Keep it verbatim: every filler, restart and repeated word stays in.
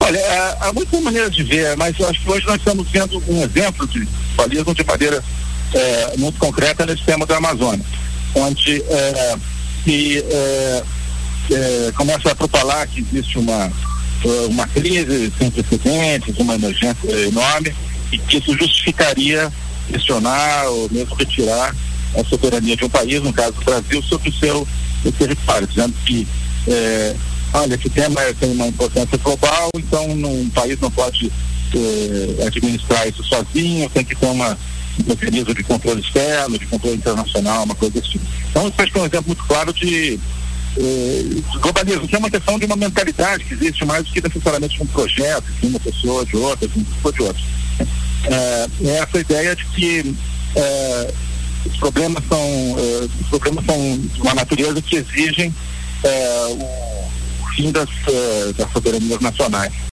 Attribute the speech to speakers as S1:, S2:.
S1: Olha, há, há muitas maneiras de ver, mas eu acho que hoje nós estamos vendo um exemplo de globalismo de maneira é, muito concreta nesse tema da Amazônia, onde é, se é, é, começa a propalar que existe uma, uma crise sem precedentes, uma emergência enorme, e que isso justificaria questionar ou mesmo retirar a soberania de um país, no caso do Brasil, sobre o seu, seu território, dizendo que é, olha, esse tema tem uma importância global, então um país não pode eh, administrar isso sozinho, tem que ter uma, um mecanismo de controle externo, de controle internacional, uma coisa assim. Então, isso acho que é um exemplo muito claro de, eh, de globalismo, que é uma questão de uma mentalidade que existe mais do que necessariamente de um projeto, de uma pessoa, de outra, de uma pessoa, de outra. É, é essa ideia de que é, os problemas são é, os problemas são de uma natureza que exigem é, o fim das, das soberanias nacionais.